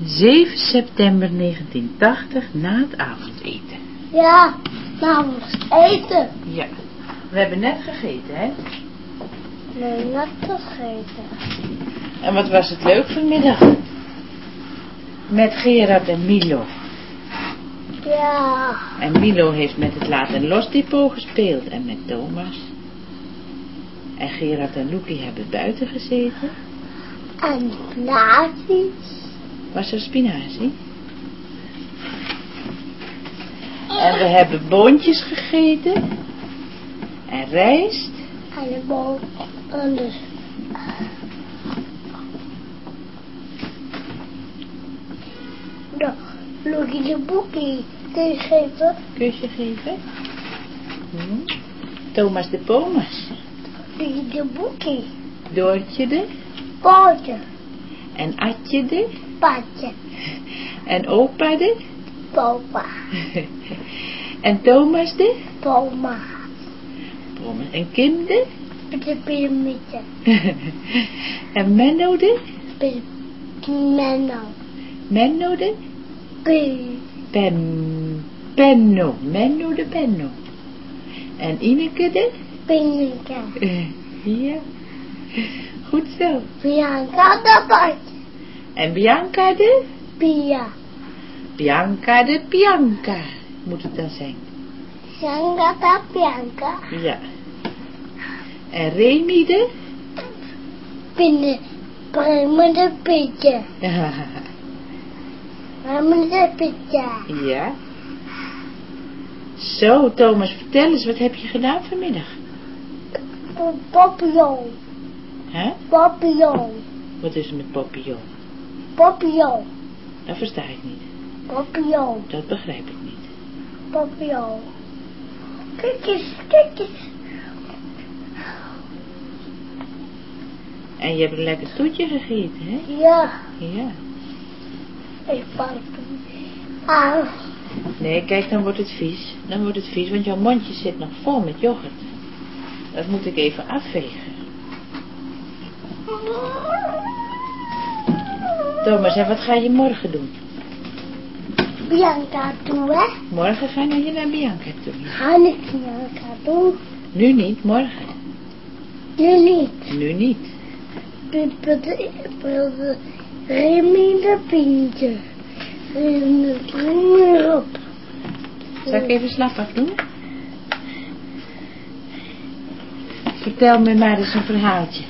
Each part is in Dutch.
7 september 1980 na het avondeten. Ja, namens eten. Ja, we hebben net gegeten, hè? Nee, net gegeten. En wat was het leuk vanmiddag? Met Gerard en Milo. Ja. En Milo heeft met het laat- en losdepot gespeeld en met Thomas. En Gerard en Loekie hebben buiten gezeten. En nazi's. Was er spinazie? En we hebben boontjes gegeten. En rijst. En de boom. En dus. Nou, Loekie de boekie. Kun je geven? Kusje geven. Thomas de Pomas. Loekie de boekie. Doortje de. Pootje. En Atje de. Patje. En opa de. Popa. En Thomas de. Poma. En Kim de. Met de piramide. En Menno de. Menno. Menno de. Penno. Menno de Penno. En Ineke de. Pinneke. Ja. Goed zo. Bianca de Patje. En Bianca de. Pia. Bianca de Bianca. Moet het dan zijn. Bianca de Bianca. Ja. En Remy de. Prima de Pietje. Prima de Pietje. Ja. Zo, Thomas, vertel eens, wat heb je gedaan vanmiddag? Papillon. Hè? Papillon. Wat is er met papillon? Papillon. Dat versta ik niet. Papillon. Dat begrijp ik niet. Papillon. Kijk eens, kijk eens. En je hebt een lekker toetje gegeten, hè? Ja. Ja. Ik pak hem aan. Nee, kijk, dan wordt het vies. Dan wordt het vies, want jouw mondje zit nog vol met yoghurt. Dat moet ik even afvegen. Thomas, en wat ga je morgen doen? Bianca toe, hè? Morgen ga je naar Bianca toe. Ga ik Bianca toe? Nu niet, morgen. Nu niet. Nu niet. Remy de Pintje. Remy op. Zal ik even slap afdoen? Vertel me maar eens een verhaaltje.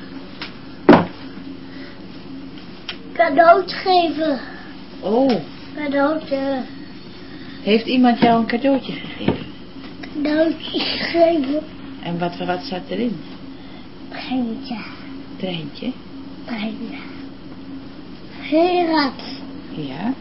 Cadeautje geven. Oh, Cadeautje. heeft iemand jou een cadeautje gegeven? Cadeautje geven. En wat zat erin? Treintje. Treintje? Treintje. Gerard. Ja.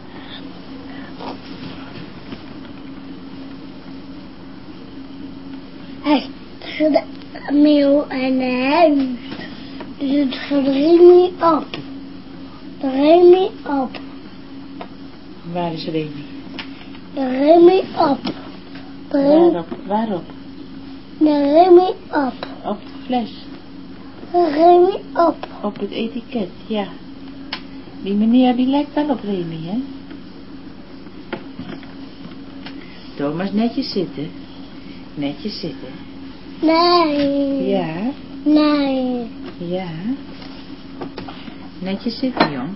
Hij gaat Meel en huis. Dus het gaat Remy op. Remy op. Waar is Remy? Remy op. Waarop? Remy op. Op de fles. Remy op. Op het etiket, ja. Die meneer die lijkt wel op Remy, hè? Thomas, netjes zitten. Netjes zitten. Nee. Ja. Nee. Ja. Netjes zitten, jong.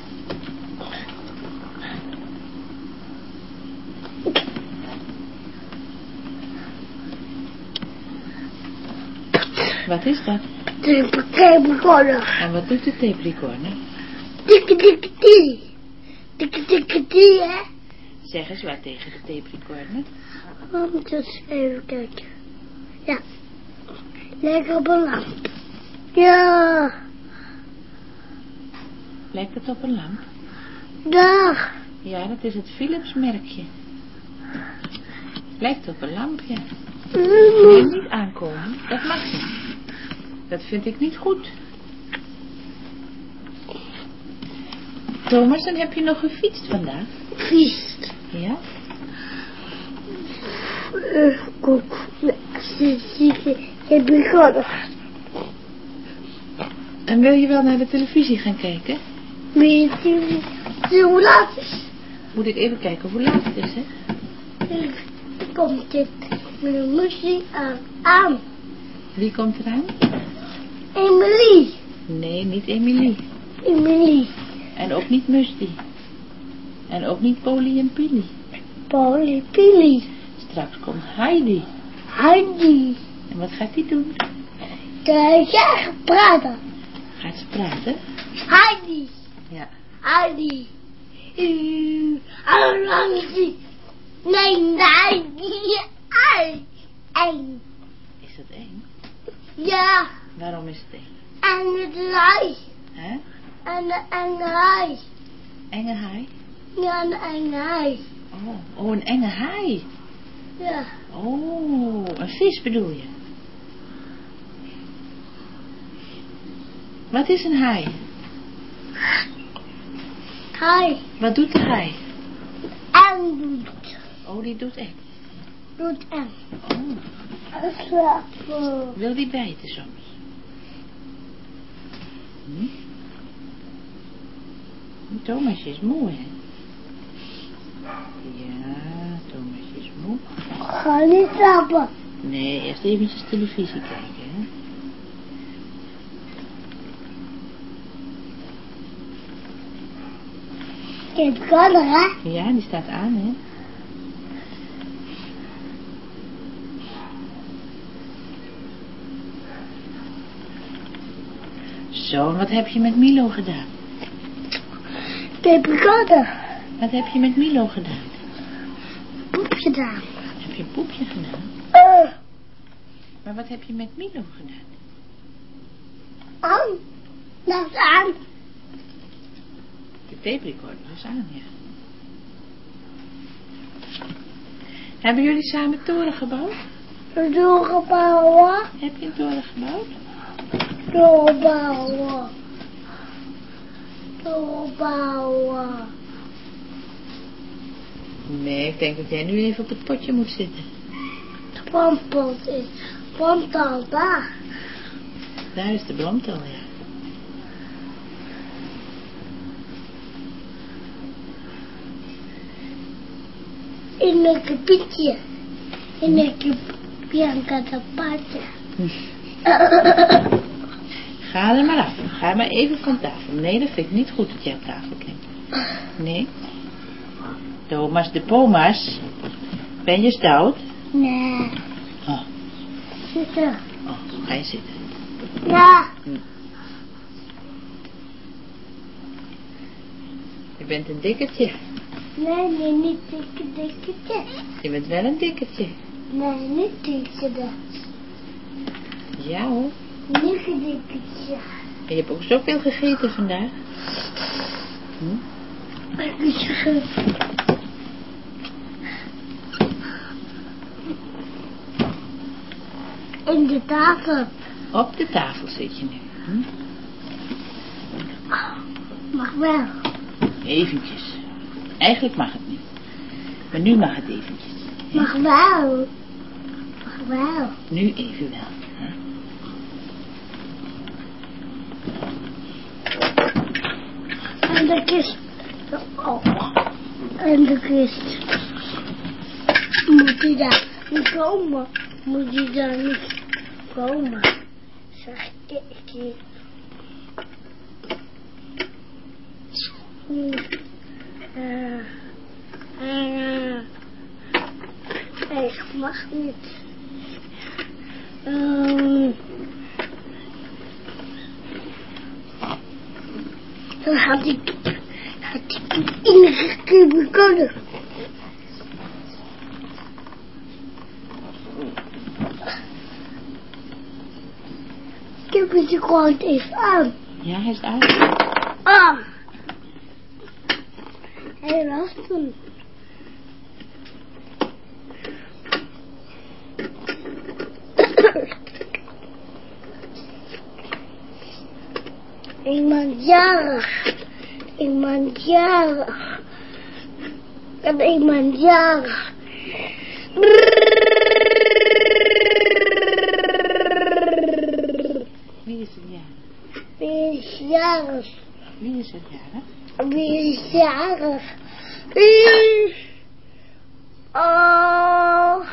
Wat is dat? De tape recorder. En wat doet de tape recorder? Dikke dikke die. Dikke dikke die, hè? Zeg eens wat tegen de tape recorder. Moet eens even kijken. Ja. Lekker op een lamp. Ja. Lijkt het op een lamp? Dag. Ja, dat is het Philips merkje. Lijkt op een lampje. Mm. Nee, niet aankomen. Dat mag niet. Dat vind ik niet goed. Thomas, dan heb je nog gefietst vandaag. Fiest. Ja? Kok. Heb je gehad? En wil je wel naar de televisie gaan kijken? Weet je Hoe laat is? Moet ik even kijken hoe laat het is, hè? Komt dit met een muziek aan? Wie komt eraan? Emily. Nee, niet Emilie. Emily. En ook niet Musti. En ook niet Polly en Pili. Polly, Pili. Straks komt Heidi. Heidi. En wat gaat die doen? Ja, praten. Gaat ze praten? Heidi. Ja. Heidi. Heidi. Nee, nee. Eng. Is dat eng? Ja. Waarom is het eng? En het huis. Hè? En de enge huis. Enge haai? Ja, een enge huis. Oh, een enge haai. Ja. Oh, een vis bedoel je? Wat is een haai? Hij. Wat doet de haai? En doet. Oh, die doet eng. Doet en. Oh, Slapen. wil die bijten soms? Thomasje is moe, hè? Ja, Thomasje is moe. Ga niet slapen. Nee, eerst eventjes televisie kijken, hè? Kijk, kan er, hè? Ja, die staat aan, hè? Zo, en wat heb je met Milo gedaan? Peperkatten. Wat heb je met Milo gedaan? Poep gedaan. Heb je een poepje gedaan? Maar wat heb je met Milo gedaan? Aan. Dat is aan. De tape recorder is aan, ja. Hebben jullie samen toren gebouwd? Doorgebouwen. Heb je een toren gebouwd? Doorbouwen. Doorbouwen. Nee, ik denk dat jij nu even op het potje moet zitten. De brandpot is. Brandtal daar. Daar is de bromtel, ja. In een gebiedje. In een Bianca de paardje. Ga er maar af. Ga maar even van tafel. Nee, dat vind ik niet goed dat jij op tafel klimt. Nee. Thomas de Pomas. Ben je stout? Nee. Oh, Zitten. ga je zitten. Ja. Je bent een dikkertje. Nee, niet dikke. Je bent wel een dikkertje. Nee, niet dikke. Ja hoor. Niet dikke. En je hebt ook zoveel gegeten vandaag. Ik moet zeggen. In de tafel. Op de tafel zit je nu. Mag wel. Eventjes. Eigenlijk mag het niet. Maar nu mag het eventjes. Mag wel. Mag wel. Nu even wel. Hè? En de kist. En de kist. Moet hij daar niet komen? Moet hij daar niet komen? Zeg ik. Ik mag niet. Dan had ik ingegeven kunnen. Ik heb het gewoon even aan. Ja, hij is aan. Ah. Hij was toen. Iemand jarig. Iemand jarig. En iemand jarig. Wie is er jarig? Wie is jarig? Wie is er jarig? Wie is jarig? Oh.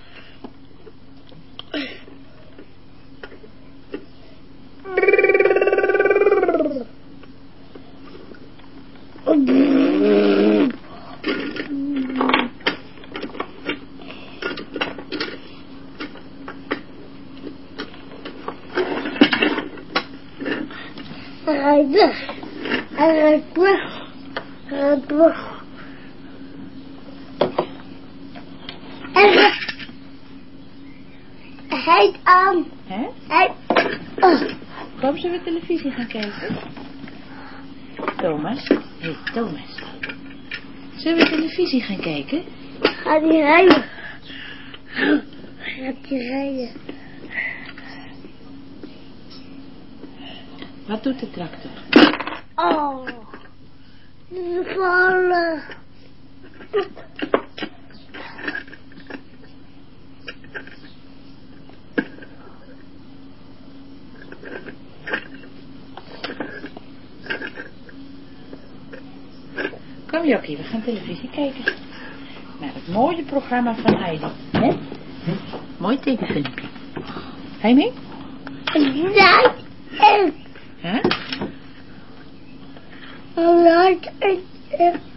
Hij weg. Hij gaat weg. Hij gaat weg. Hij aan. Hè? Hij. Kom, zullen we televisie gaan kijken? Thomas? Hé, Thomas. Zullen we televisie gaan kijken? Gaat hij rijden? Gaat hij rijden? Wat doet de tractor? Oh. Ze vallen. Kom Jokkie, we gaan televisie kijken. Naar het mooie programma van Heidi. Hè? Mooi tekenfilmpje. Ga je mee? Ja. Hè? Laat het.